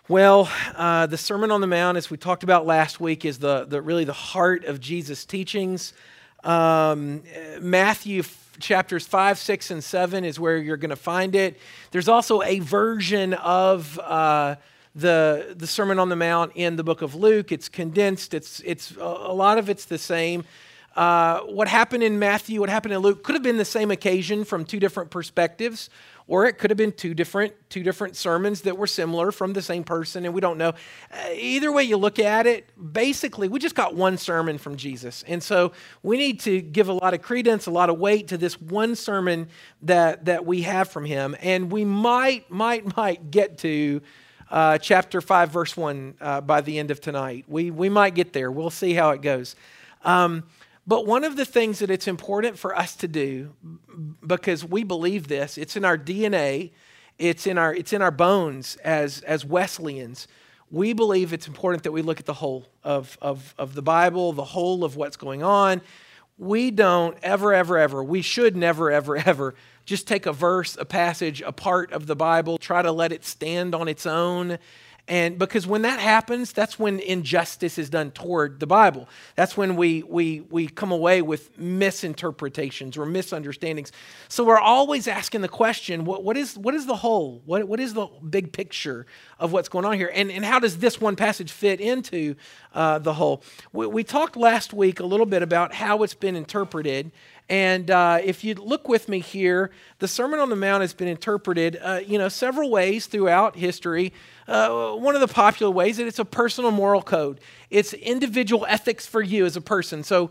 Well, the Sermon on the Mount, as we talked about last week, is really the heart of Jesus' teachings. Matthew chapters 5, 6, and 7 is where you're going to find it. There's also a version of the Sermon on the Mount in the book of Luke. It's condensed. It's a lot of it's the same. What happened in Matthew, what happened in Luke could have been the same occasion from two different perspectives, or it could have been two different sermons that were similar from the same person, and we don't know. Either way you look at it, basically, we just got one sermon from Jesus. And so we need to give a lot of credence, a lot of weight to this one sermon that we have from him. And we might get to chapter 5, verse 1 by the end of tonight. We might get there. We'll see how it goes. But one of the things that it's important for us to do, because we believe this, it's in our DNA, it's in our bones as Wesleyans. We believe it's important that we look at the whole of the Bible, the whole of what's going on. We don't we should never just take a verse, a passage, a part of the Bible, try to let it stand on its own. And because when that happens, that's when injustice is done toward the Bible. That's when we come away with misinterpretations or misunderstandings. So we're always asking the question, what is the whole? What is the big picture of what's going on here? And how does this one passage fit into the whole? We talked last week a little bit about how it's been interpreted. And if you look with me here, the Sermon on the Mount has been interpreted, several ways throughout history. One of the popular ways that it's a personal moral code. It's individual ethics for you as a person. So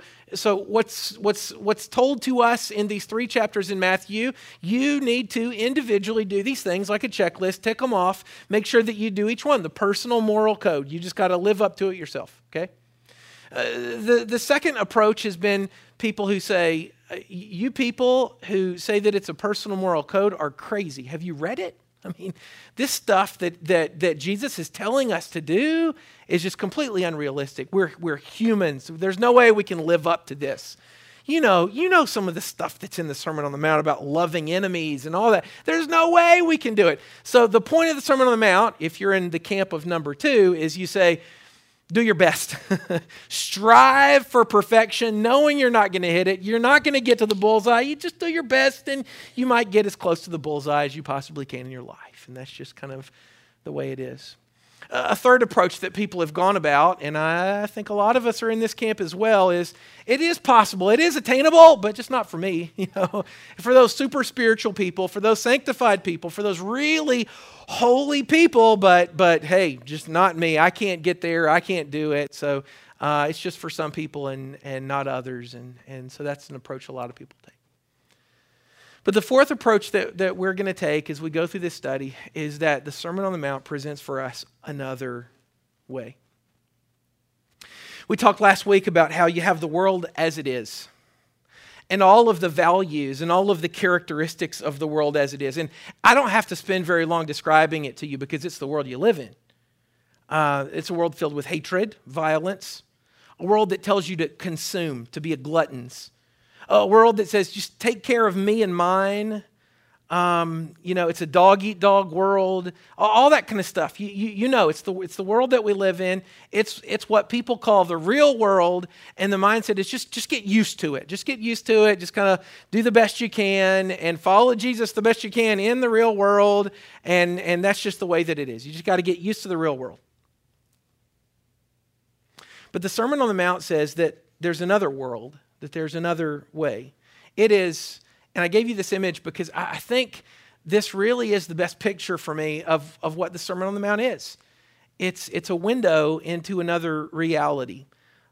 what's told to us in these 3 chapters in Matthew, you need to individually do these things like a checklist, tick them off, make sure that you do each one. The personal moral code. You just got to live up to it yourself. Okay. The second approach has been people who say, you people who say that it's a personal moral code are crazy. Have you read it? I mean, this stuff that Jesus is telling us to do is just completely unrealistic. We're humans. There's no way we can live up to this. You know some of the stuff that's in the Sermon on the Mount about loving enemies and all that. There's no way we can do it. So the point of the Sermon on the Mount, if you're in the camp of number 2, is you say, do your best. Strive for perfection, knowing you're not going to hit it. You're not going to get to the bullseye. You just do your best, and you might get as close to the bullseye as you possibly can in your life. And that's just kind of the way it is. A third approach that people have gone about, and I think a lot of us are in this camp as well, is it is possible, it is attainable, but just not for me. For those super spiritual people, for those sanctified people, for those really holy people, but hey, just not me. I can't get there. I can't do it. So it's just for some people and not others. And so that's an approach a lot of people take. But the fourth approach that we're going to take as we go through this study is that the Sermon on the Mount presents for us another way. We talked last week about how you have the world as it is, and all of the values and all of the characteristics of the world as it is. And I don't have to spend very long describing it to you because it's the world you live in. It's a world filled with hatred, violence, a world that tells you to consume, to be a glutton, a world that says, just take care of me and mine. It's a dog-eat-dog world, all that kind of stuff. It's the world that we live in. It's what people call the real world, and the mindset is just get used to it. Just get used to it. Just kind of do the best you can and follow Jesus the best you can in the real world, and that's just the way that it is. You just got to get used to the real world. But the Sermon on the Mount says that there's another world, that there's another way. It is, and I gave you this image because I think this really is the best picture for me of what the Sermon on the Mount is. It's a window into another reality.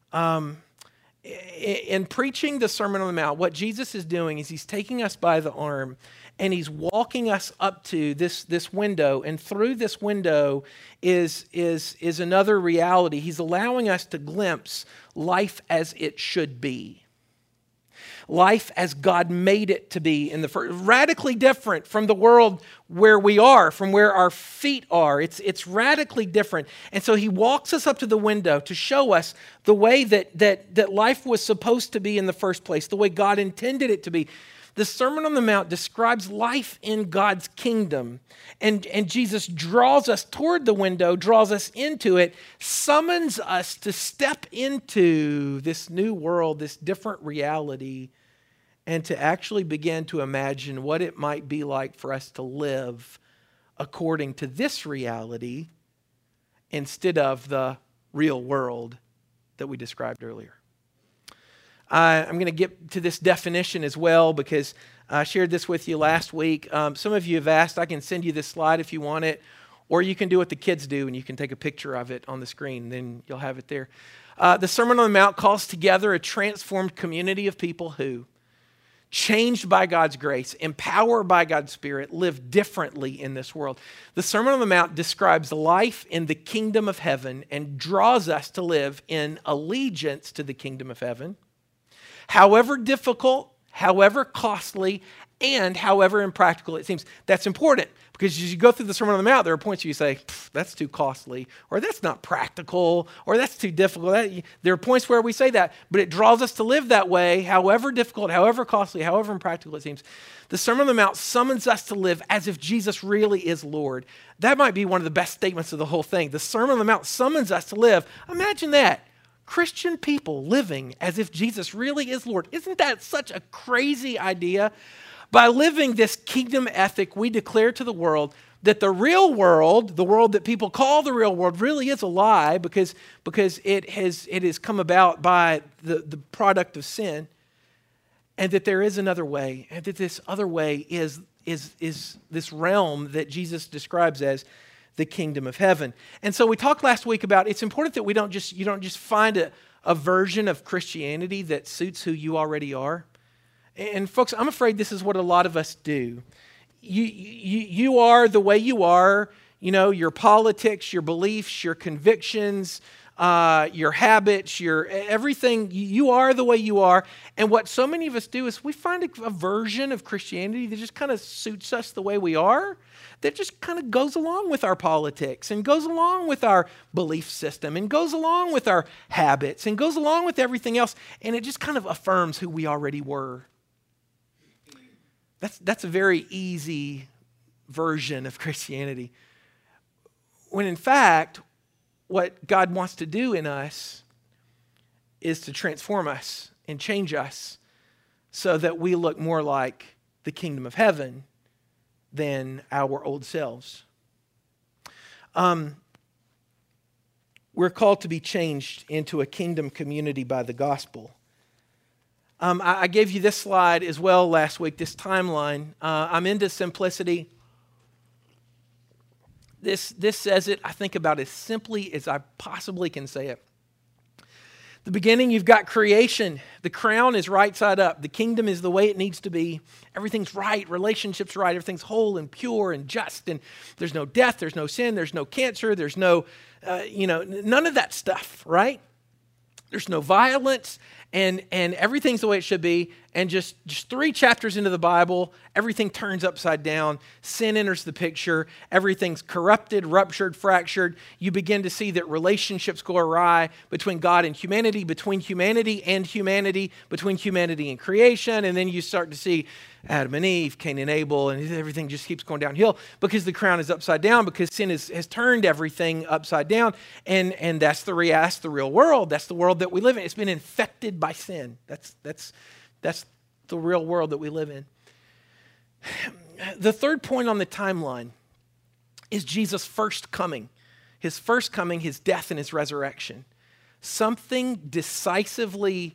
In preaching the Sermon on the Mount, what Jesus is doing is he's taking us by the arm and he's walking us up to this window, and through this window is another reality. He's allowing us to glimpse life as it should be. Life as God made it to be in the first, radically different from the world where we are, from where our feet are. It's radically different. And so he walks us up to the window to show us the way that life was supposed to be in the first place, the way God intended it to be. The Sermon on the Mount describes life in God's kingdom. And Jesus draws us toward the window, draws us into it, summons us to step into this new world, this different reality, and to actually begin to imagine what it might be like for us to live according to this reality instead of the real world that we described earlier. I'm going to get to this definition as well because I shared this with you last week. Some of you have asked, I can send you this slide if you want it, or you can do what the kids do and you can take a picture of it on the screen, then you'll have it there. The Sermon on the Mount calls together a transformed community of people who, changed by God's grace, empowered by God's Spirit, live differently in this world. The Sermon on the Mount describes life in the kingdom of heaven and draws us to live in allegiance to the kingdom of heaven. However difficult, however costly, and however impractical it seems. That's important because as you go through the Sermon on the Mount, there are points where you say, that's too costly, or that's not practical, or that's too difficult. There are points where we say that, but it draws us to live that way, however difficult, however costly, however impractical it seems. The Sermon on the Mount summons us to live as if Jesus really is Lord. That might be one of the best statements of the whole thing. The Sermon on the Mount summons us to live. Imagine that. Christian people living as if Jesus really is Lord. Isn't that such a crazy idea? By living this kingdom ethic, we declare to the world that the real world, the world that people call the real world, really is a lie because it has come about by the product of sin, and that there is another way, and that this other way is this realm that Jesus describes as the kingdom of heaven. And so we talked last week about it's important that you don't just find a version of Christianity that suits who you already are. And folks, I'm afraid this is what a lot of us do. You are the way you are, your politics, your beliefs, your convictions, your habits, your everything. You are the way you are. And what so many of us do is we find a version of Christianity that just kind of suits us the way we are, that just kind of goes along with our politics and goes along with our belief system and goes along with our habits and goes along with everything else. And it just kind of affirms who we already were. That's a very easy version of Christianity. When in fact, what God wants to do in us is to transform us and change us so that we look more like the kingdom of heaven than our old selves. We're called to be changed into a kingdom community by the gospel. I gave you this slide as well last week, this timeline. I'm into simplicity. This says it, I think, about as simply as I possibly can say it. The beginning, you've got creation. The crown is right side up. The kingdom is the way it needs to be. Everything's right. Relationships right. Everything's whole and pure and just. And there's no death. There's no sin. There's no cancer. There's no, none of that stuff, right? There's no violence. And everything's the way it should be. And just 3 chapters into the Bible, everything turns upside down. Sin enters the picture. Everything's corrupted, ruptured, fractured. You begin to see that relationships go awry between God and humanity, between humanity and humanity, between humanity and creation. And then you start to see Adam and Eve, Cain and Abel, and everything just keeps going downhill because the crown is upside down, because sin has turned everything upside down. And that's the real world. That's the world that we live in. It's been infected by sin. That's the real world that we live in. The third point on the timeline is Jesus' first coming. His first coming, his death, and his resurrection. Something decisively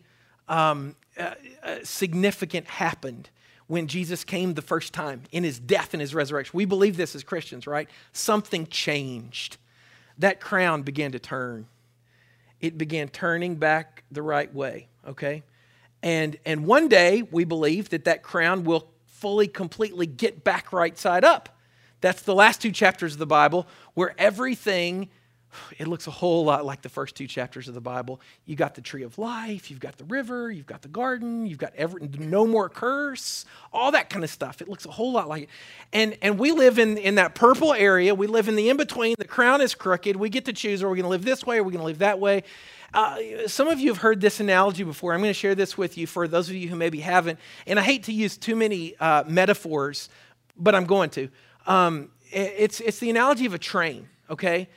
significant happened when Jesus came the first time in his death and his resurrection. We believe this as Christians, right? Something changed. That crown began to turn. It began turning back the right way, okay? And one day, we believe that crown will fully, completely get back right side up. That's the last 2 chapters of the Bible where everything it looks a whole lot like the first two chapters of the Bible. You got the tree of life, you've got the river, you've got the garden, you've got no more curse, all that kind of stuff. It looks a whole lot like it. And we live in that purple area. We live in the in-between. The crown is crooked. We get to choose, are we going to live this way, or are we going to live that way? Some of you have heard this analogy before. I'm going to share this with you for those of you who maybe haven't. And I hate to use too many metaphors, but I'm going to. It's the analogy of a train, okay?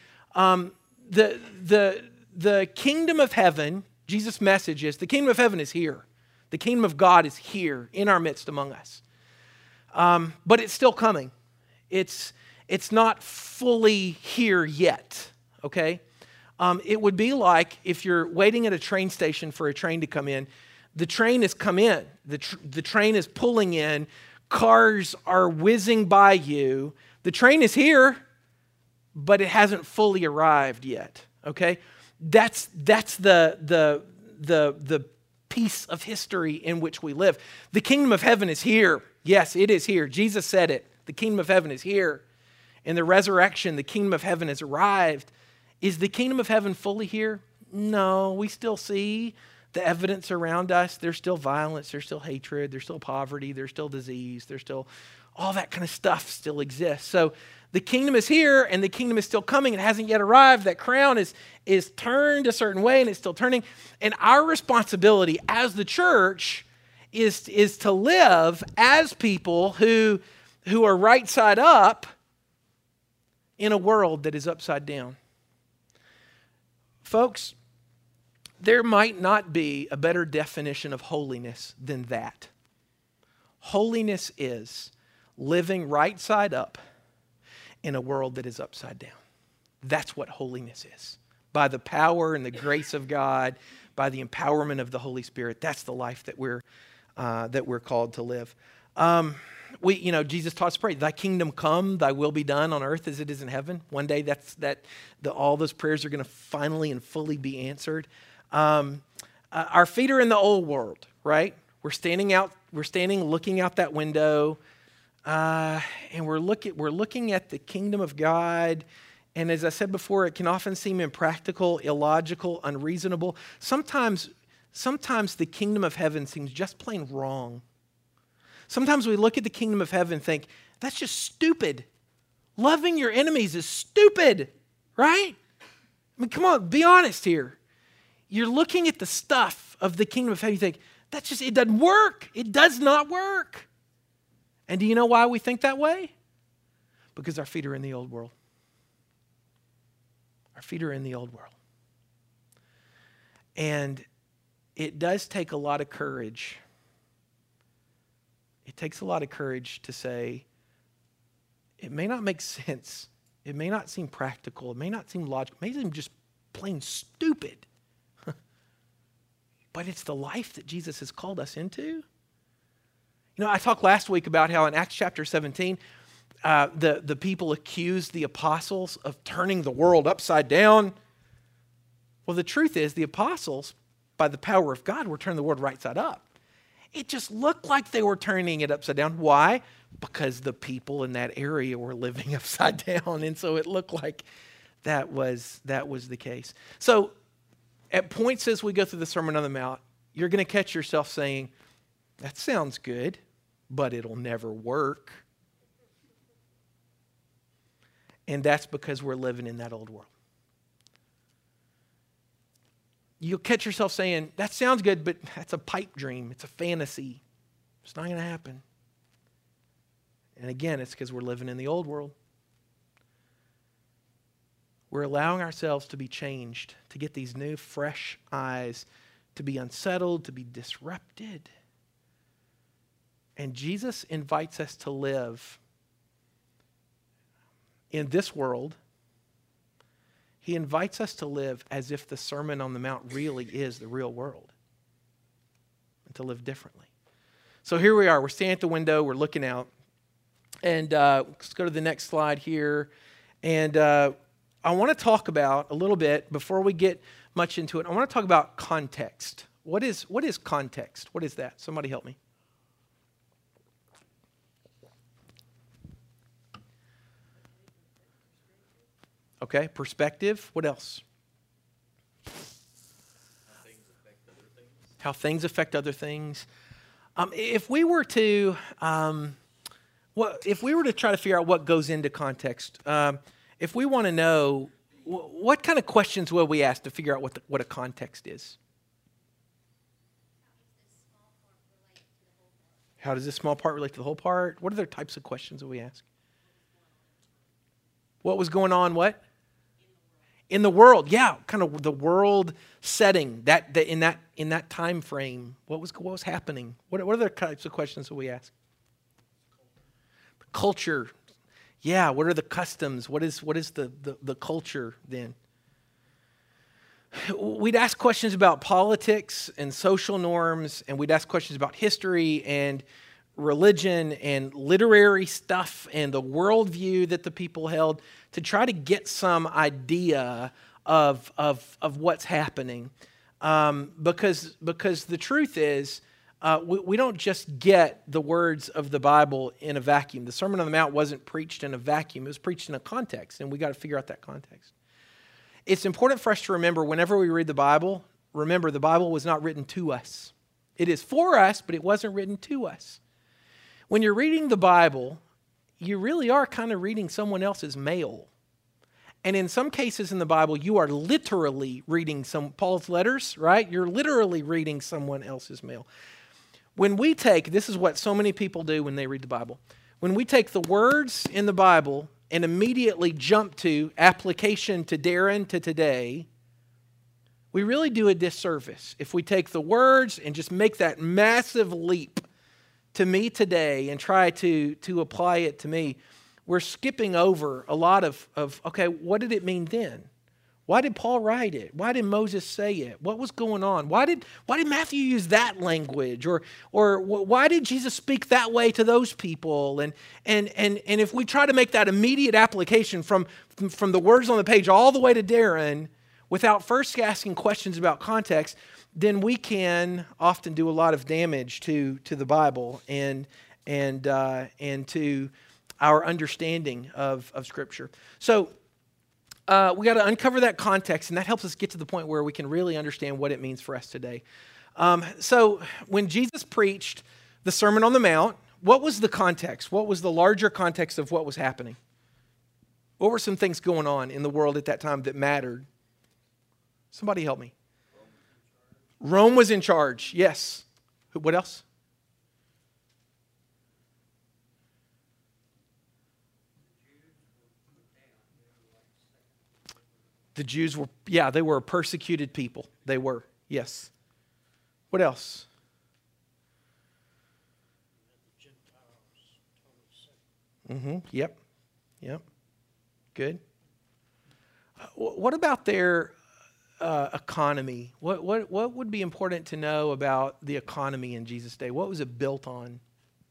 The kingdom of heaven, Jesus' message is, the kingdom of heaven is here. The kingdom of God is here in our midst among us. But it's still coming. It's not fully here yet, okay? It would be like if you're waiting at a train station for a train to come in. The train has come in. The train is pulling in. Cars are whizzing by you. The train is here, but it hasn't fully arrived yet, okay? That's the piece of history in which we live. The kingdom of heaven is here. Yes, it is here. Jesus said it. The kingdom of heaven is here. In the resurrection, the kingdom of heaven has arrived. Is the kingdom of heaven fully here? No, we still see the evidence around us. There's still violence, there's still hatred, there's still poverty, there's still disease, there's still all that kind of stuff still exists. So the kingdom is here and the kingdom is still coming. It hasn't yet arrived. That crown is turned a certain way and it's still turning. And our responsibility as the church is to live as people who are right side up in a world that is upside down. Folks, there might not be a better definition of holiness than that. Holiness is living right side up in a world that is upside down. That's what holiness is. By the power and the grace of God, by the empowerment of the Holy Spirit, that's the life that we're called to live. Jesus taught us to pray, thy kingdom come, thy will be done on earth as it is in heaven. One day all those prayers are going to finally and fully be answered. Our feet are in the old world, right? We're standing looking out that window, and we're looking at the kingdom of God. And as I said before, it can often seem impractical, illogical, unreasonable. Sometimes the kingdom of heaven seems just plain wrong. Sometimes we look at the kingdom of heaven and think, that's just stupid. Loving your enemies is stupid, right? I mean, come on, be honest here. You're looking at the stuff of the kingdom of heaven, you think, it doesn't work. It does not work. And do you know why we think that way? Because our feet are in the old world. Our feet are in the old world. And it does take a lot of courage. It takes a lot of courage to say, it may not make sense. It may not seem practical. It may not seem logical. It may seem just plain stupid. But it's the life that Jesus has called us into. You know, I talked last week about how in Acts chapter 17, the people accused the apostles of turning the world upside down. Well, the truth is the apostles, by the power of God, were turning the world right side up. It just looked like they were turning it upside down. Why? Because the people in that area were living upside down, and so it looked like that was the case. So at points as we go through the Sermon on the Mount, you're going to catch yourself saying, that sounds good, but it'll never work. And that's because we're living in that old world. You'll catch yourself saying, that sounds good, but that's a pipe dream. It's a fantasy. It's not going to happen. And again, it's because we're living in the old world. We're allowing ourselves to be changed, to get these new, fresh eyes, to be unsettled, to be disrupted. And Jesus invites us to live in this world. He invites us to live as if the Sermon on the Mount really is the real world, and to live differently. So here we are. We're standing at the window. We're looking out. And let's go to the next slide here. And I want to talk about a little bit, before we get much into it, I want to talk about context. What is context? What is that? Somebody help me. Okay, perspective. What else? How things affect other things. If we were to try to figure out what goes into context, if we want to know what kind of questions will we ask to figure out what a context is? How does this small part relate to the whole part? What other types of questions will we ask? What was going on? What? In the world, yeah, kind of the world setting that in that time frame. What was happening? What other types of questions will we ask? Culture, yeah. What are the customs? What is the culture then? We'd ask questions about politics and social norms, and we'd ask questions about history and religion and literary stuff and the worldview that the people held to try to get some idea of what's happening. Because the truth is, we don't just get the words of the Bible in a vacuum. The Sermon on the Mount wasn't preached in a vacuum. It was preached in a context, and we got to figure out that context. It's important for us to remember whenever we read the Bible, remember the Bible was not written to us. It is for us, but it wasn't written to us. When you're reading the Bible, you really are kind of reading someone else's mail. And in some cases in the Bible, you are literally reading Paul's letters, right? You're literally reading someone else's mail. When we take, this is what so many people do when they read the Bible. When we take the words in the Bible and immediately jump to application to Darren to today, we really do a disservice. If we take the words and just make that massive leap to me today and try to apply it to me, we're skipping over a lot of okay, what did it mean then? Why did Paul write it? Why did Moses say it? What was going on? Why did Matthew use that language? Or why did Jesus speak that way to those people? And if we try to make that immediate application from the words on the page all the way to Darren without first asking questions about context, then we can often do a lot of damage to the Bible and to our understanding of Scripture. So we got to uncover that context, and that helps us get to the point where we can really understand what it means for us today. So when Jesus preached the Sermon on the Mount, what was the context? What was the larger context of what was happening? What were some things going on in the world at that time that mattered? Somebody help me. Rome was in charge, yes. What else? The Jews were, they were a persecuted people. They were, yes. What else? Yep. Good. What about their economy? What would be important to know about the economy in Jesus' day? What was it built on?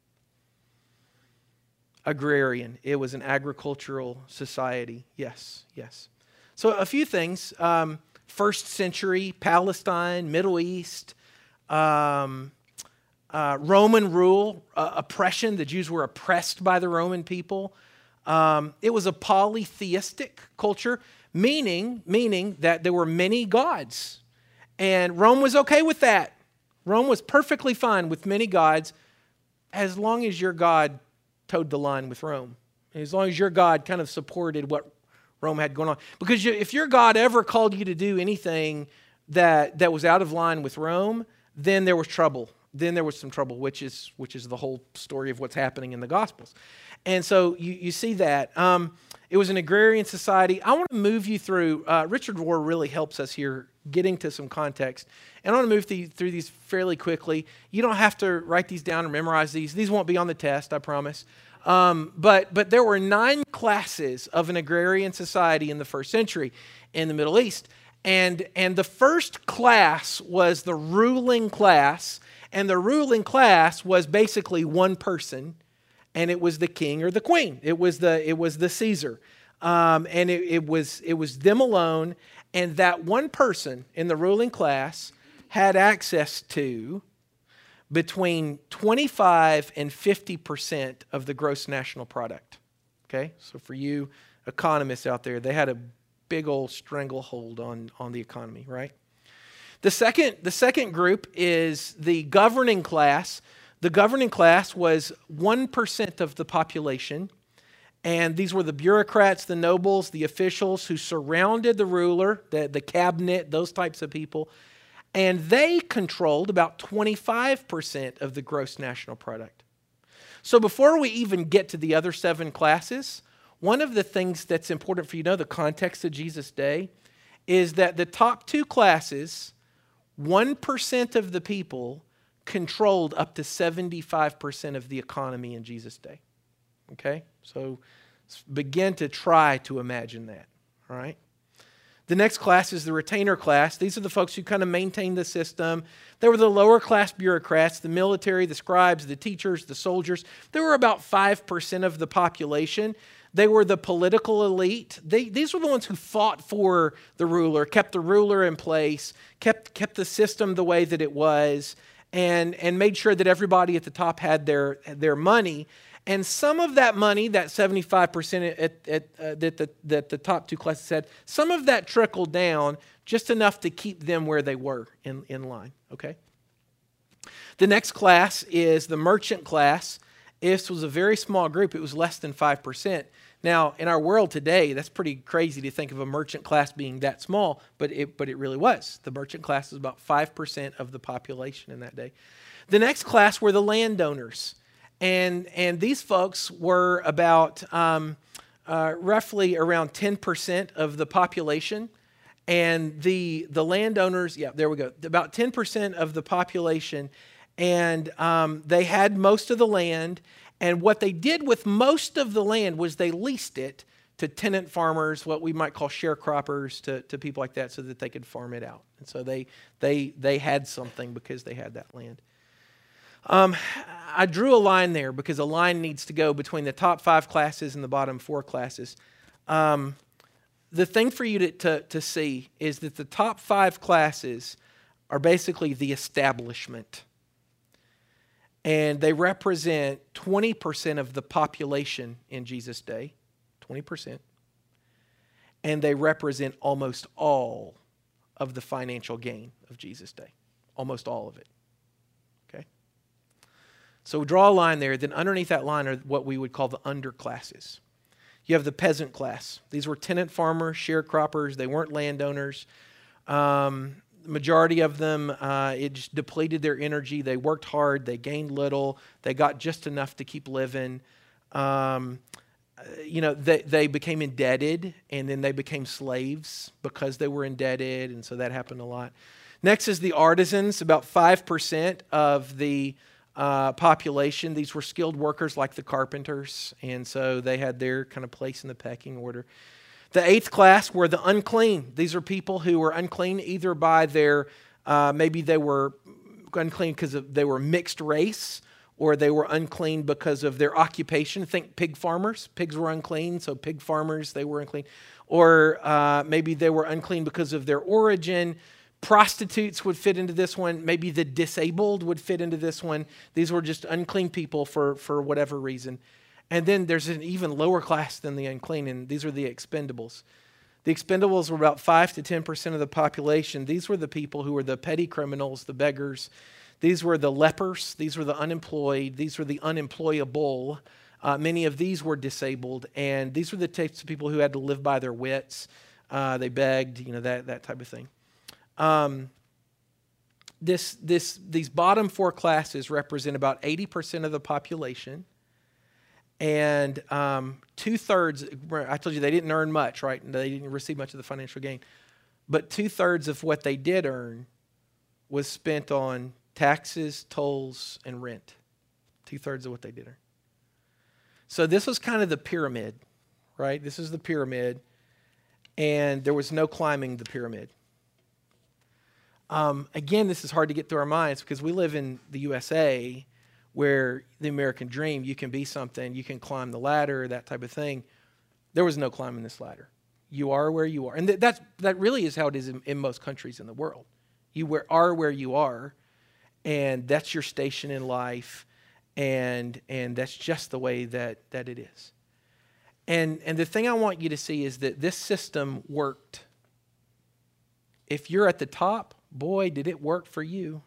Agrarian. It was an agricultural society. Yes. So a few things. First century Palestine, Middle East, Roman rule, oppression. The Jews were oppressed by the Roman people. It was a polytheistic culture, meaning that there were many gods. And Rome was okay with that. Rome was perfectly fine with many gods as long as your God towed the line with Rome. As long as your God kind of supported what Rome had going on. Because if your God ever called you to do anything that was out of line with Rome, then there was trouble. Then there was some trouble, which is the whole story of what's happening in the Gospels. And so you see that. It was an agrarian society. I want to move you through, Richard Rohr really helps us here getting to some context. And I want to move through these fairly quickly. You don't have to write these down or memorize these. These won't be on the test, I promise. But there were 9 classes of an agrarian society in the first century in the Middle East. And the first class was the ruling class. And the ruling class was basically one person. And it was the king or the queen. It was the Caesar. And it was them alone. And that one person in the ruling class had access to between 25 and 50% of the gross national product. Okay? So for you economists out there, they had a big old stranglehold on the economy, right? The second group is the governing class. The governing class was 1% of the population, and these were the bureaucrats, the nobles, the officials who surrounded the ruler, the cabinet, those types of people, and they controlled about 25% of the gross national product. So before we even get to the other 7 classes, one of the things that's important for you to know, the context of Jesus' day, is that the top 2 classes, 1% of the people controlled up to 75% of the economy in Jesus' day. Okay? So begin to try to imagine that. All right? The next class is the retainer class. These are the folks who kind of maintain the system. They were the lower class bureaucrats, the military, the scribes, the teachers, the soldiers. They were about 5% of the population. They were the political elite. These were the ones who fought for the ruler, kept the ruler in place, kept the system the way that it was, and made sure that everybody at the top had their money. And some of that money, that 75% that the top 2 classes had, some of that trickled down just enough to keep them where they were in line, okay? The next class is the merchant class. This was a very small group. It was less than 5%. Now, in our world today, that's pretty crazy to think of a merchant class being that small, but it really was. The merchant class was about 5% of the population in that day. The next class were the landowners. And these folks were about roughly around 10% of the population. And the landowners, yeah, there we go, about 10% of the population. And they had most of the land. And what they did with most of the land was they leased it to tenant farmers, what we might call sharecroppers, to people like that, so that they could farm it out. And so they had something because they had that land. I drew a line there because a line needs to go between the top 5 classes and the bottom 4 classes. The thing for you to see is that the top 5 classes are basically the establishment. And they represent 20% of the population in Jesus' day, 20%. And they represent almost all of the financial gain of Jesus' day, almost all of it. Okay? So we draw a line there. Then underneath that line are what we would call the underclasses. You have the peasant class. These were tenant farmers, sharecroppers. They weren't landowners. The majority of them, it just depleted their energy. They worked hard. They gained little. They got just enough to keep living. They became indebted, and then they became slaves because they were indebted, and so that happened a lot. Next is the artisans, about 5% of the population. These were skilled workers like the carpenters, and so they had their kind of place in the pecking order. The 8th class were the unclean. These are people who were unclean either by their, maybe they were unclean because they were mixed race, or they were unclean because of their occupation. Think pig farmers. Pigs were unclean, so pig farmers, they were unclean. Or maybe they were unclean because of their origin. Prostitutes would fit into this one. Maybe the disabled would fit into this one. These were just unclean people for whatever reason. And then there's an even lower class than the unclean, and these are the expendables. The expendables were about 5 to 10% of the population. These were the people who were the petty criminals, the beggars. These were the lepers. These were the unemployed. These were the unemployable. Many of these were disabled, and these were the types of people who had to live by their wits. They begged, that type of thing. These bottom 4 classes represent about 80% of the population. And 2/3, I told you they didn't earn much, right? They didn't receive much of the financial gain. But 2/3 of what they did earn was spent on taxes, tolls, and rent. 2/3 of what they did earn. So this was kind of the pyramid, right? This is the pyramid. And there was no climbing the pyramid. Again, this is hard to get through our minds because we live in the USA, where the American dream, you can be something, you can climb the ladder, that type of thing. There was no climbing this ladder. You are where you are. And that really is how it is in most countries in the world. You are where you are, and that's your station in life, and that's just the way that it is. And the thing I want you to see is that this system worked. If you're at the top, boy, did it work for you.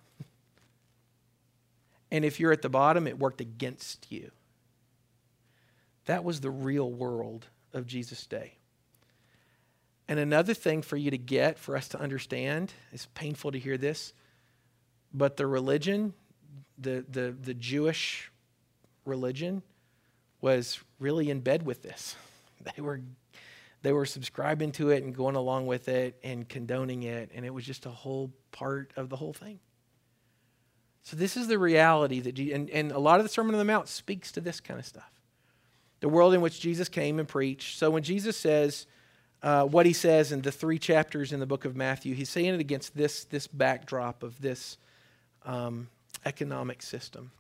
And if you're at the bottom, it worked against you. That was the real world of Jesus' day. And another thing for you to get, for us to understand, it's painful to hear this, but the religion, the Jewish religion, was really in bed with this. They were subscribing to it and going along with it and condoning it, and it was just a whole part of the whole thing. So this is the reality that and a lot of the Sermon on the Mount speaks to this kind of stuff. The world in which Jesus came and preached. So when Jesus says what he says in the 3 chapters in the book of Matthew, he's saying it against this backdrop of this economic system.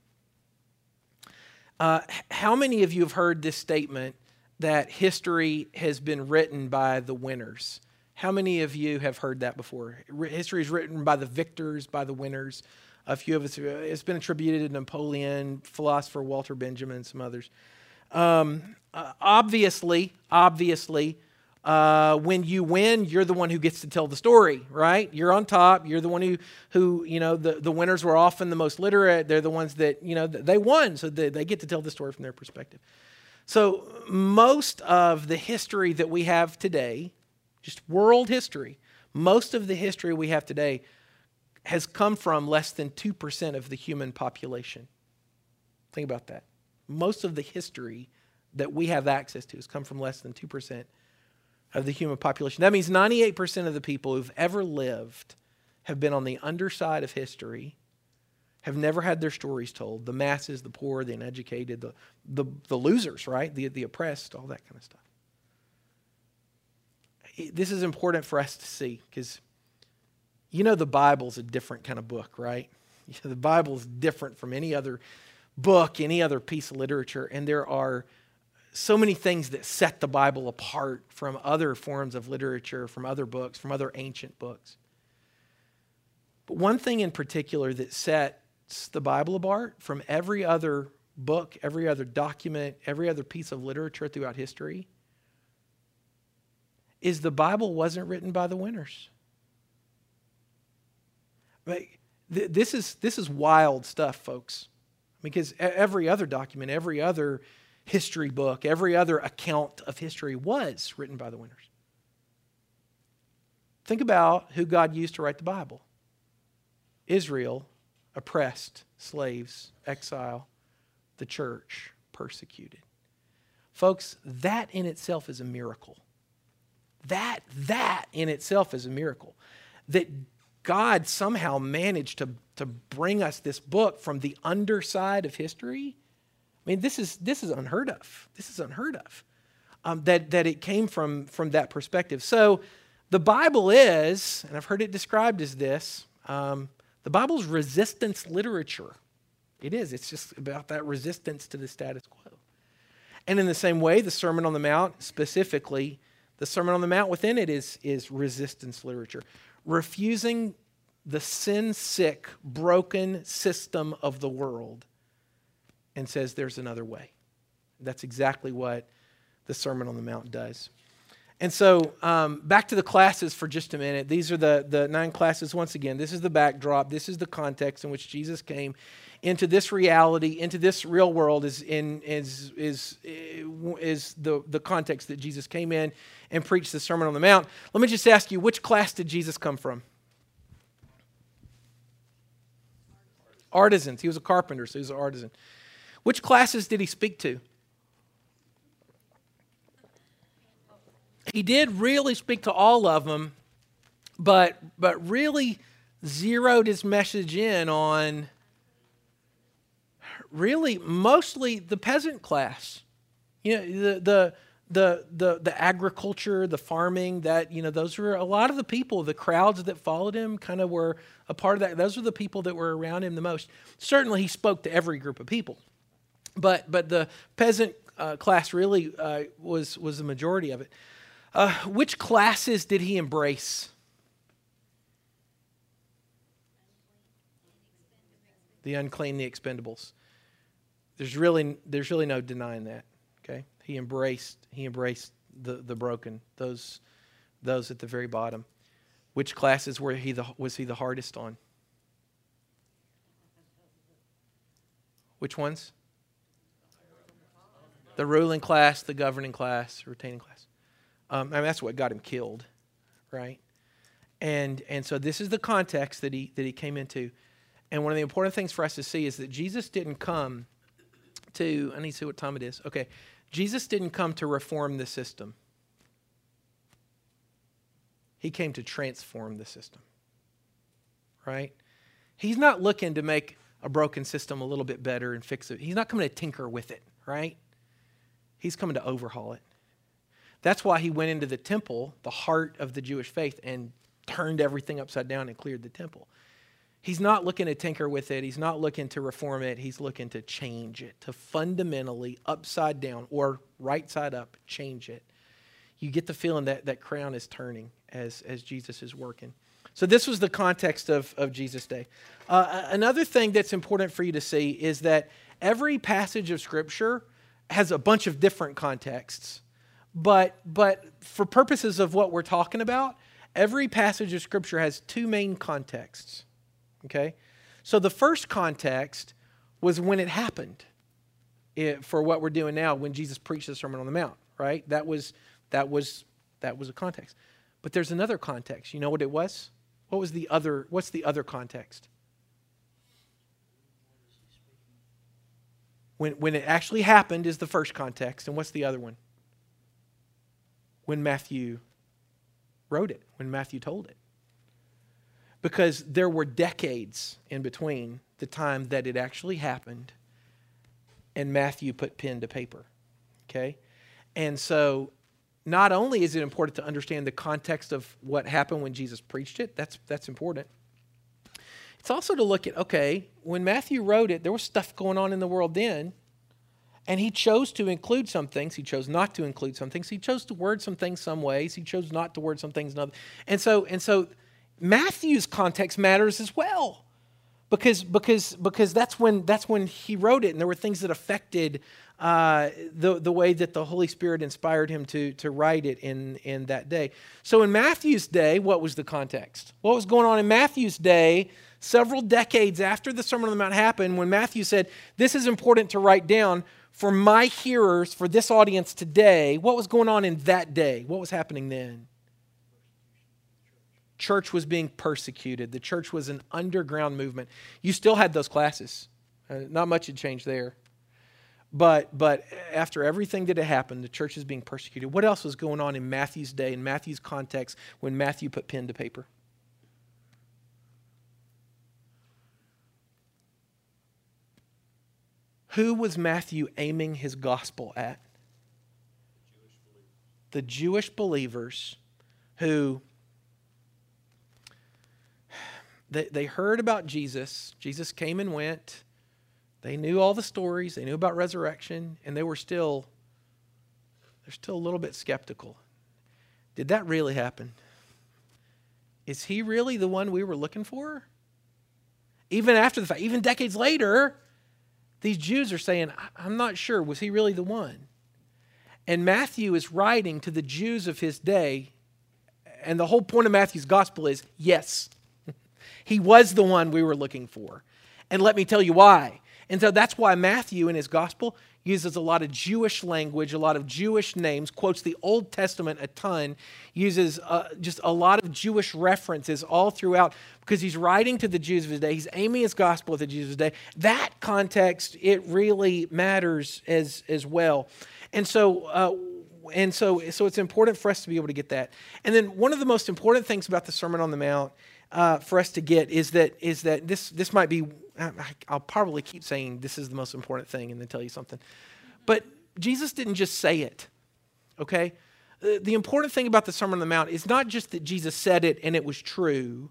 How many of you have heard this statement that history has been written by the winners? How many of you have heard that before? History is written by the victors, by the winners. A few of us, it's been attributed to Napoleon, philosopher Walter Benjamin, and some others. Obviously, when you win, you're the one who gets to tell the story, right? You're on top. You're the one who the winners were often the most literate. They're the ones that, they won, so they get to tell the story from their perspective. So most of the history that we have today, just world history, most of the history we have today has come from less than 2% of the human population. Think about that. Most of the history that we have access to has come from less than 2% of the human population. That means 98% of the people who've ever lived have been on the underside of history, have never had their stories told. The masses, the poor, the uneducated, the losers, right? The oppressed, all that kind of stuff. This is important for us to see because the Bible's a different kind of book, right? The Bible's different from any other book, any other piece of literature, and there are so many things that set the Bible apart from other forms of literature, from other books, from other ancient books. But one thing in particular that sets the Bible apart from every other book, every other document, every other piece of literature throughout history is the Bible wasn't written by the winners. This is wild stuff, folks. Because every other document, every other history book, every other account of history was written by the winners. Think about who God used to write the Bible. Israel, oppressed, slaves, exile, the church, persecuted. Folks, that in itself is a miracle. That in itself is a miracle. That God somehow managed to bring us this book from the underside of history. I mean, this is unheard of. This is unheard of. That it came from that perspective. So the Bible is, and I've heard it described as this, the Bible's resistance literature. It is. It's just about that resistance to the status quo. And in the same way, the Sermon on the Mount, specifically, the Sermon on the Mount within it is resistance literature. Refusing the sin-sick, broken system of the world and says there's another way. That's exactly what the Sermon on the Mount does. And so back to the classes for just a minute. These are the 9 classes. Once again, this is the backdrop. This is the context in which Jesus came into this reality, into this real world is the context that Jesus came in and preached the Sermon on the Mount. Let me just ask you, which class did Jesus come from? Artisans. He was a carpenter, so he was an artisan. Which classes did he speak to? He did really speak to all of them, but really zeroed his message in on really mostly the peasant class. The agriculture, the farming, that, those were a lot of the people, the crowds that followed him kind of were a part of that. Those were the people that were around him the most. Certainly he spoke to every group of people, but the peasant class really was the majority of it. Which classes did he embrace? The unclean, the expendables. There's really no denying that. Okay, he embraced the broken, those at the very bottom. Which classes was he the hardest on? Which ones? The ruling class, the governing class, retaining class. That's what got him killed, right? And so this is the context that he came into. And one of the important things for us to see is that Jesus didn't come to, I need to see what time it is. Okay, Jesus didn't come to reform the system. He came to transform the system, right? He's not looking to make a broken system a little bit better and fix it. He's not coming to tinker with it, right? He's coming to overhaul it. That's why he went into the temple, the heart of the Jewish faith, and turned everything upside down and cleared the temple. He's not looking to tinker with it. He's not looking to reform it. He's looking to change it, to fundamentally upside down or right side up change it. You get the feeling that crown is turning as Jesus is working. So this was the context of Jesus' day. Another thing that's important for you to see is that every passage of Scripture has a bunch of different contexts. But for purposes of what we're talking about, every passage of Scripture has two main contexts. Okay? So the first context was when it happened, for what we're doing now, when Jesus preached the Sermon on the Mount, right? That was a context. But there's another context. You know what it was? What's the other context? When it actually happened is the first context. And what's the other one? When Matthew wrote it, when Matthew told it. Because there were decades in between the time that it actually happened and Matthew put pen to paper. Okay? And so not only is it important to understand the context of what happened when Jesus preached it, that's important. It's also to look at, okay, when Matthew wrote it, there was stuff going on in the world then, and he chose to include some things. He chose not to include some things. He chose to word some things some ways. He chose not to word some things another. And so Matthew's context matters as well, because that's when he wrote it, and there were things that affected the way that the Holy Spirit inspired him to write it in that day. So in Matthew's day, what was the context? What was going on in Matthew's day several decades after the Sermon on the Mount happened, when Matthew said, this is important to write down for my hearers, for this audience today? What was going on in that day? What was happening then? Church was being persecuted. The church was an underground movement. You still had those classes. Not much had changed there. But after everything that had happened, the church is being persecuted. What else was going on in Matthew's day, in Matthew's context, when Matthew put pen to paper? Who was Matthew aiming his gospel at? The Jewish believers who they heard about Jesus. Jesus came and went. They knew all the stories. They knew about resurrection, and they're still a little bit skeptical. Did that really happen? Is he really the one we were looking for? Even after the fact, even decades later, these Jews are saying, I'm not sure. Was he really the one? And Matthew is writing to the Jews of his day, and the whole point of Matthew's gospel is, yes, he was the one we were looking for. And let me tell you why. And so that's why Matthew in his gospel uses a lot of Jewish language, a lot of Jewish names, quotes the Old Testament a ton, uses just a lot of Jewish references all throughout, because he's writing to the Jews of his day. He's aiming his gospel at the Jews of his day. That context, it really matters as well. And so it's important for us to be able to get that. And then one of the most important things about the Sermon on the Mount for us to get is that this might be, I'll probably keep saying this is the most important thing and then tell you something. But Jesus didn't just say it, okay? The important thing about the Sermon on the Mount is not just that Jesus said it and it was true,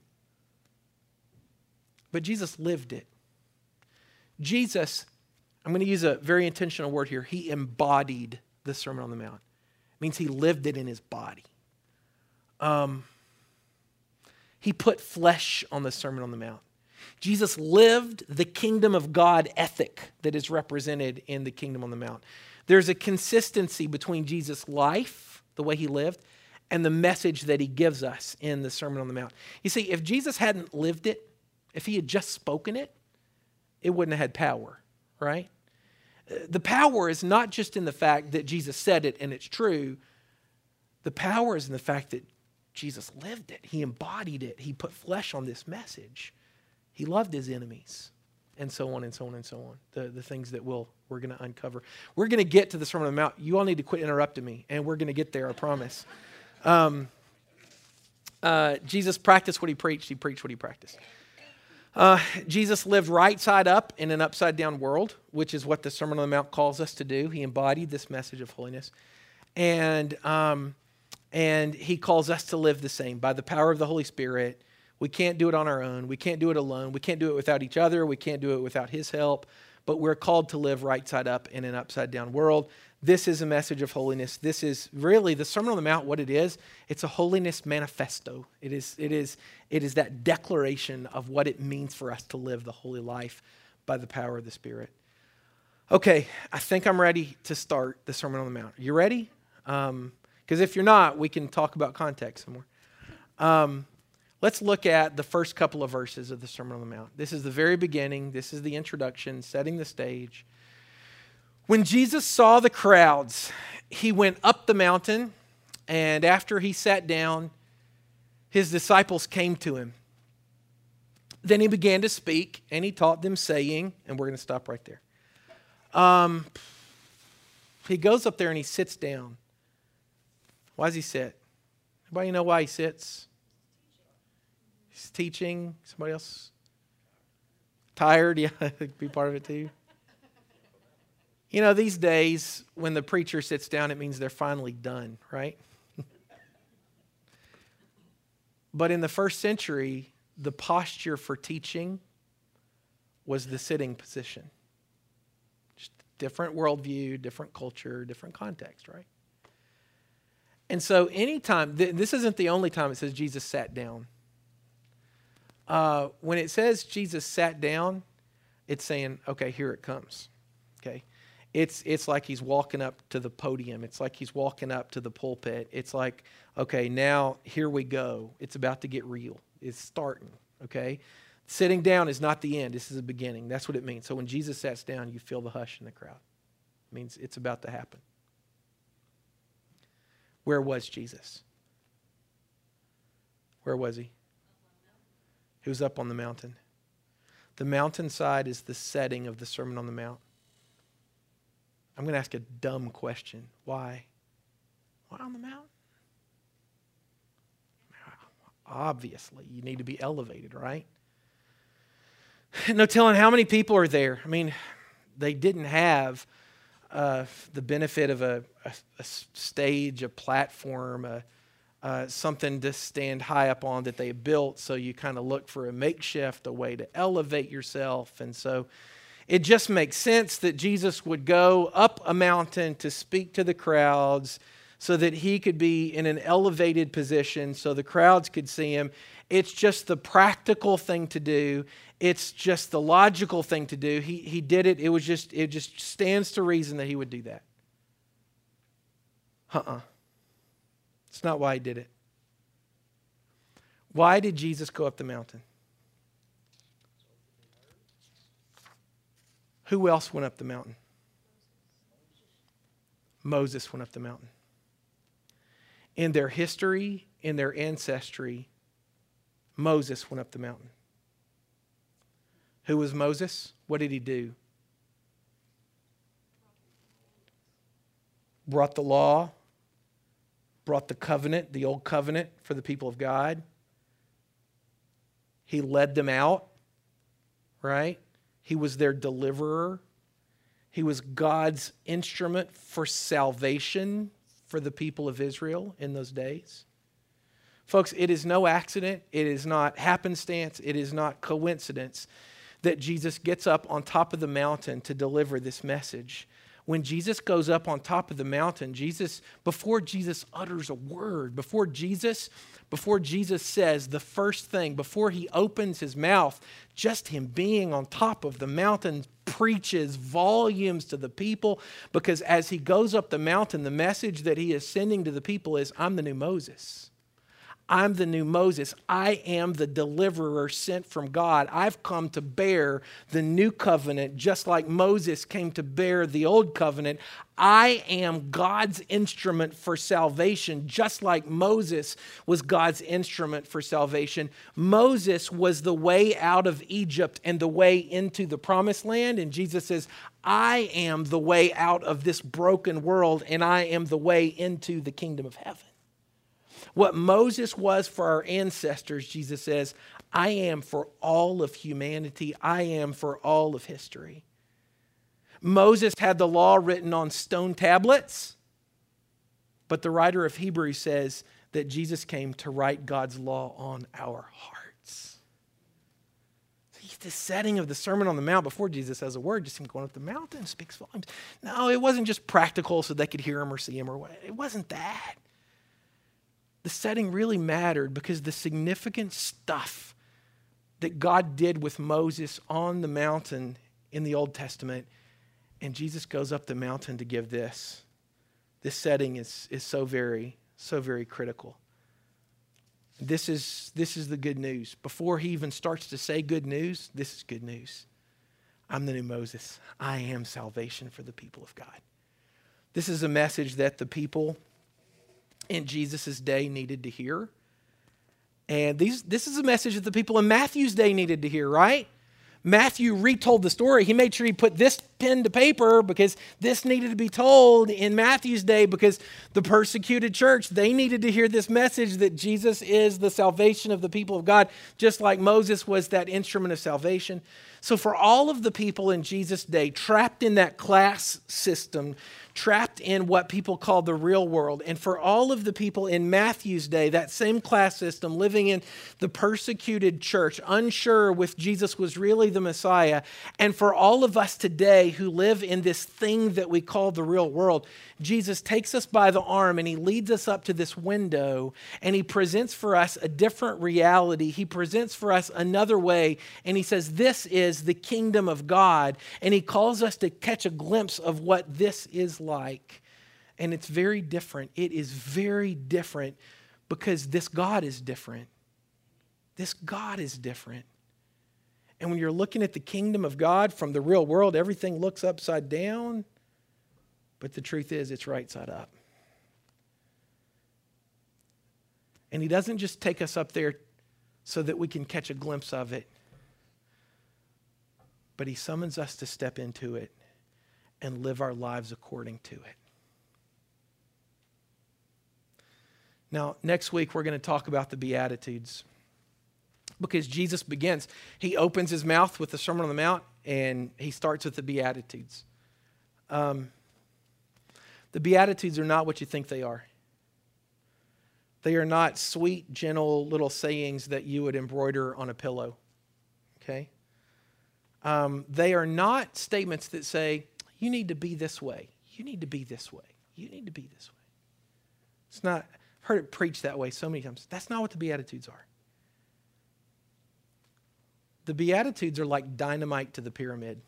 but Jesus lived it. Jesus, I'm going to use a very intentional word here, he embodied the Sermon on the Mount. It means he lived it in his body. He put flesh on the Sermon on the Mount. Jesus lived the kingdom of God ethic that is represented in the Kingdom on the Mount. there's a consistency between Jesus' life, the way he lived, and the message that he gives us in the Sermon on the Mount. You see, if Jesus hadn't lived it, if he had just spoken it, it wouldn't have had power, right? The power is not just in the fact that Jesus said it and it's true. The power is in the fact that Jesus lived it. He embodied it. He put flesh on this message. He loved his enemies, and so on and so on and so on. The things that we're going to uncover. We're going to get to the Sermon on the Mount. You all need to quit interrupting me, and we're going to get there, I promise. Jesus practiced what he preached. He preached what he practiced. Jesus lived right side up in an upside down world, which is what the Sermon on the Mount calls us to do. He embodied this message of holiness. And he calls us to live the same by the power of the Holy Spirit. We can't do it on our own. We can't do it alone. We can't do it without each other. We can't do it without his help. But we're called to live right side up in an upside down world. This is a message of holiness. This is really the Sermon on the Mount, what it is. It's a holiness manifesto. It is that declaration of what it means for us to live the holy life by the power of the Spirit. Okay, I think I'm ready to start the Sermon on the Mount. You ready? Because if you're not, we can talk about context some more. Let's look at the first couple of verses of the Sermon on the Mount. This is the very beginning. This is the introduction, setting the stage. When Jesus saw the crowds, he went up the mountain, and after he sat down, his disciples came to him. Then he began to speak, and he taught them, saying, and we're going to stop right there. He goes up there and he sits down. Why does he sit? Anybody know why he sits? He's teaching. Somebody else? Tired? Yeah, be part of it too. You know, these days, when the preacher sits down, it means they're finally done, right? But in the first century, the posture for teaching was the sitting position. Just different worldview, different culture, different context, right? And so anytime, this isn't the only time it says Jesus sat down. When it says Jesus sat down, it's saying, okay, here it comes, okay? It's like he's walking up to the podium. It's like he's walking up to the pulpit. It's like, okay, now here we go. It's about to get real. It's starting, okay? Sitting down is not the end. This is the beginning. That's what it means. So when Jesus sits down, you feel the hush in the crowd. It means it's about to happen. Where was Jesus? Where was he? He was up on the mountain. The mountainside is the setting of the Sermon on the Mount. I'm going to ask a dumb question. Why? Why on the mountain? Obviously, you need to be elevated, right? No telling how many people are there. I mean, they didn't have the benefit of a stage, a platform, something to stand high up on that they built, so you kind of look for a makeshift, a way to elevate yourself. And so it just makes sense that Jesus would go up a mountain to speak to the crowds so that he could be in an elevated position so the crowds could see him. It's just the practical thing to do. It's just the logical thing to do. He did it. It just stands to reason that he would do that. It's not why he did it. Why did Jesus go up the mountain? Who else went up the mountain? Moses went up the mountain. In their history, in their ancestry, Moses went up the mountain. Who was Moses? What did he do? Brought the law, brought the covenant, the old covenant for the people of God. He led them out, right? He was their deliverer. He was God's instrument for salvation for the people of Israel in those days. Folks, it is no accident. It is not happenstance. It is not coincidence that Jesus gets up on top of the mountain to deliver this message. when Jesus goes up on top of the mountain, before Jesus utters a word, before Jesus says the first thing, before he opens his mouth, just him being on top of the mountain preaches volumes to the people, because as he goes up the mountain, the message that he is sending to the people is, I'm the new Moses. I'm the new Moses. I am the deliverer sent from God. I've come to bear the new covenant just like Moses came to bear the old covenant. I am God's instrument for salvation, just like Moses was God's instrument for salvation. Moses was the way out of Egypt and the way into the promised land. And Jesus says, I am the way out of this broken world, and I am the way into the kingdom of heaven. What Moses was for our ancestors, Jesus says, I am for all of humanity. I am for all of history. Moses had the law written on stone tablets, but the writer of Hebrews says that Jesus came to write God's law on our hearts. The setting of the Sermon on the Mount before Jesus has a word, just him going up the mountain speaks volumes. No, it wasn't just practical so they could hear him or see him or what. It wasn't that. The setting really mattered because the significant stuff that God did with Moses on the mountain in the Old Testament, and Jesus goes up the mountain to give this. This setting is so very critical. This is the good news. Before he even starts to say good news, this is good news. I'm the new Moses. I am salvation for the people of God. This is a message that the people in Jesus' day needed to hear. And this is a message that the people in Matthew's day needed to hear, right? Matthew retold the story. He made sure he put this pen to paper because this needed to be told in Matthew's day, because the persecuted church, they needed to hear this message that Jesus is the salvation of the people of God, just like Moses was that instrument of salvation. So for all of the people in Jesus' day, trapped in that class system, trapped in what people call the real world, and for all of the people in Matthew's day, that same class system, living in the persecuted church, unsure if Jesus was really the Messiah, and for all of us today who live in this thing that we call the real world, Jesus takes us by the arm and he leads us up to this window and he presents for us a different reality. He presents for us another way, and he says, this is the kingdom of God, and he calls us to catch a glimpse of what this is like. And it's very different. It is very different because this God is different. This God is different. And when you're looking at the kingdom of God from the real world, everything looks upside down. But the truth is, it's right side up. And he doesn't just take us up there so that we can catch a glimpse of it, but he summons us to step into it and live our lives according to it. Now, next week, we're going to talk about the Beatitudes, because Jesus begins. He opens his mouth with the Sermon on the Mount, and he starts with the Beatitudes. The Beatitudes are not what you think they are. They are not sweet, gentle little sayings that you would embroider on a pillow, okay? They are not statements that say, you need to be this way. You need to be this way. You need to be this way. It's not, I've heard it preached that way so many times. That's not what the Beatitudes are. The Beatitudes are like dynamite to the pyramid.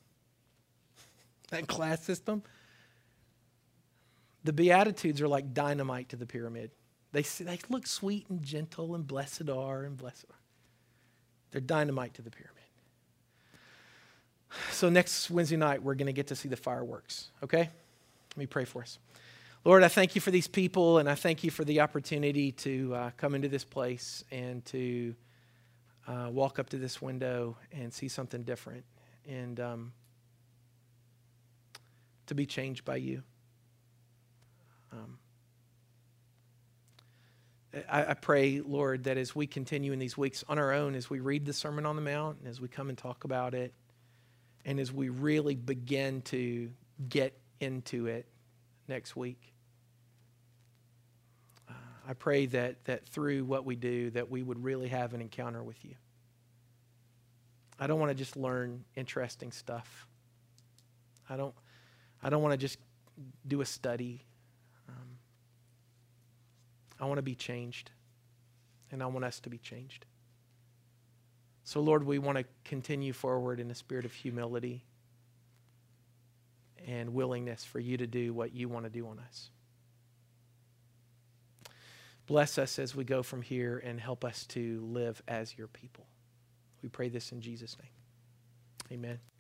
That class system. The Beatitudes are like dynamite to the pyramid. They look sweet and gentle and blessed are and blessed are. They're dynamite to the pyramid. So next Wednesday night, we're going to get to see the fireworks, okay? Let me pray for us. Lord, I thank you for these people, and I thank you for the opportunity to come into this place and to walk up to this window and see something different, and to be changed by you. I pray, Lord, that as we continue in these weeks on our own, as we read the Sermon on the Mount, and as we come and talk about it, and as we really begin to get into it next week, I pray that through what we do, that we would really have an encounter with you. I don't want to just learn interesting stuff. I I don't want to just do a study. I want to be changed, and I want us to be changed. So, Lord, we want to continue forward in a spirit of humility and willingness for you to do what you want to do on us. Bless us as we go from here and help us to live as your people. We pray this in Jesus' name. Amen.